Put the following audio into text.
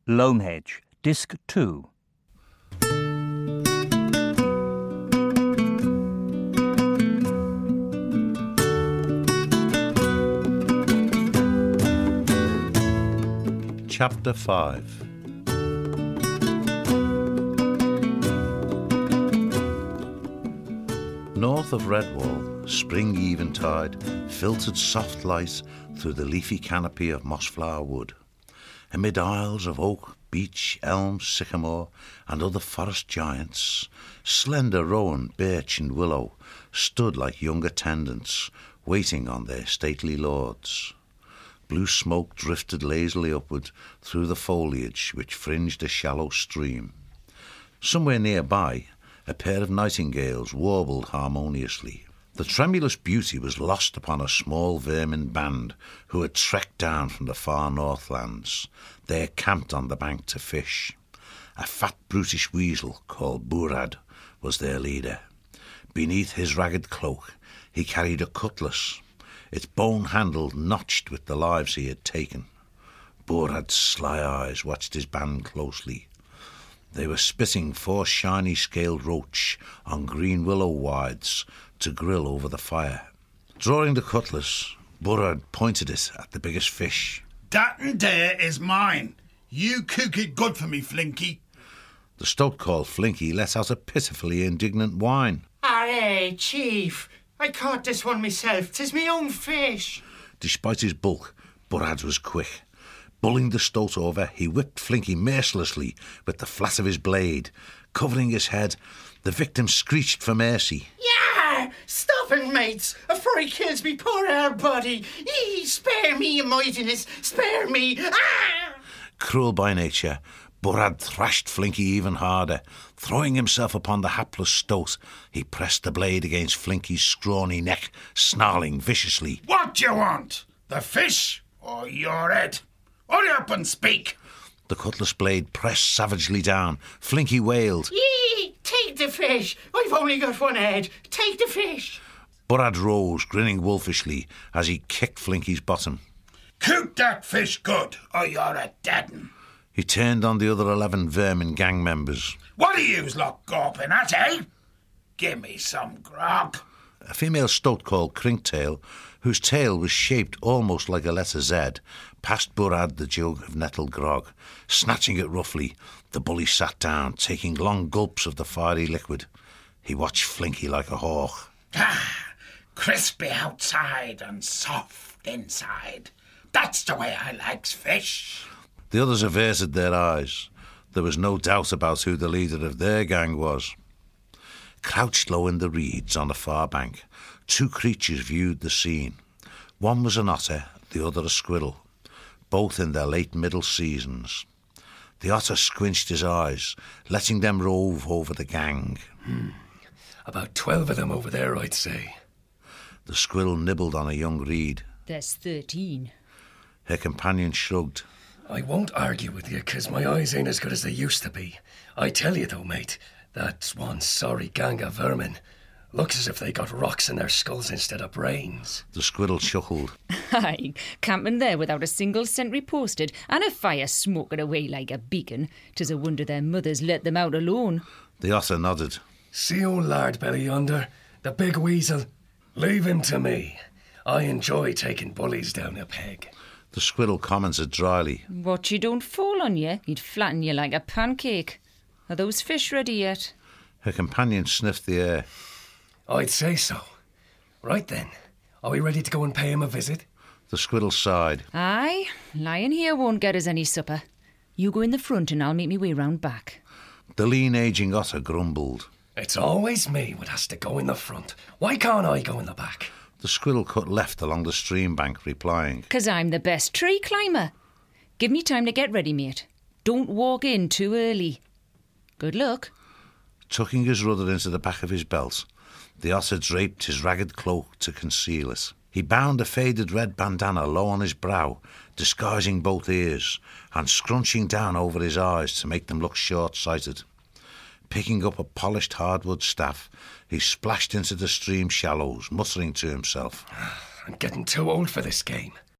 Lonehedge, Disc 2. Chapter 5. North of Redwall, spring eventide filtered soft light through the leafy canopy of Mossflower Wood. Amid aisles of oak, beech, elm, sycamore, and other forest giants, slender rowan, birch, and willow stood like young attendants, waiting on their stately lords. Blue smoke drifted lazily upward through the foliage which fringed a shallow stream. Somewhere nearby, a pair of nightingales warbled harmoniously. The tremulous beauty was lost upon a small vermin band who had trekked down from the far northlands. They camped on the bank to fish. A fat brutish weasel called Burad was their leader. Beneath his ragged cloak he carried a cutlass, its bone handle notched with the lives he had taken. Burad's sly eyes watched his band closely. They were spitting 4 shiny scaled roach on green willow withes to grill over the fire. Drawing the cutlass, Burad pointed it at the biggest fish. That and there is mine. You cook it good for me, Flinky. The stoat called Flinky let out a pitifully indignant whine. Aye, Chief. I caught this one myself. 'Tis me own fish. Despite his bulk, Burad was quick. Bulling the stoat over, he whipped Flinky mercilessly with the flat of his blade. Covering his head, the victim screeched for mercy. Yeah! Stop it, mates, afore he kills me poor old body. Spare me, your mightiness. Spare me. Ah! Cruel by nature, Burad thrashed Flinky even harder. Throwing himself upon the hapless stoat, he pressed the blade against Flinky's scrawny neck, snarling viciously. What do you want? The fish or your head? Hurry up and speak. The cutlass blade pressed savagely down. Flinky wailed. Take the fish. I've only got one head. Take the fish. Burad rose, grinning wolfishly, as he kicked Flinky's bottom. Cook that fish good, or you're a dead 'un. He turned on the other 11 vermin gang members. What are yous lot gawping at, eh? Give me some grog. A female stoat called Crinktail, whose tail was shaped almost like a letter Z, passed Burad the jug of nettled grog. Snatching it roughly, the bully sat down, taking long gulps of the fiery liquid. He watched Flinky like a hawk. Crispy outside and soft inside. That's the way I likes fish. The others averted their eyes. There was no doubt about who the leader of their gang was. Crouched low in the reeds on the far bank, 2 creatures viewed the scene. One was an otter, the other a squirrel, both in their late middle seasons. The otter squinched his eyes, letting them rove over the gang. About 12 of them over there, I'd say. The squirrel nibbled on a young reed. There's 13. Her companion shrugged. I won't argue with you, 'cause my eyes ain't as good as they used to be. I tell you though, mate, that's one sorry gang of vermin. Looks as if they got rocks in their skulls instead of brains. The squirrel chuckled. Aye, camping there without a single sentry posted and a fire smoking away like a beacon. 'Tis a wonder their mothers let them out alone. The otter nodded. See old lard belly yonder, the big weasel? Leave him to me. I enjoy taking bullies down a peg. The squirrel commented dryly. Watch you don't fall on you. He'd flatten you like a pancake. Are those fish ready yet? Her companion sniffed the air. I'd say so. Right then, are we ready to go and pay him a visit? The squirrel sighed. Aye, lying here won't get us any supper. You go in the front and I'll make me way round back. The lean ageing otter grumbled. It's always me what has to go in the front. Why can't I go in the back? The squirrel cut left along the stream bank, replying. 'Cause I'm the best tree climber. Give me time to get ready, mate. Don't walk in too early. Good luck. Tucking his rudder into the back of his belt, the otter draped his ragged cloak to conceal it. He bound a faded red bandana low on his brow, disguising both ears, and scrunching down over his eyes to make them look short-sighted. Picking up a polished hardwood staff, he splashed into the stream shallows, muttering to himself. I'm getting too old for this game.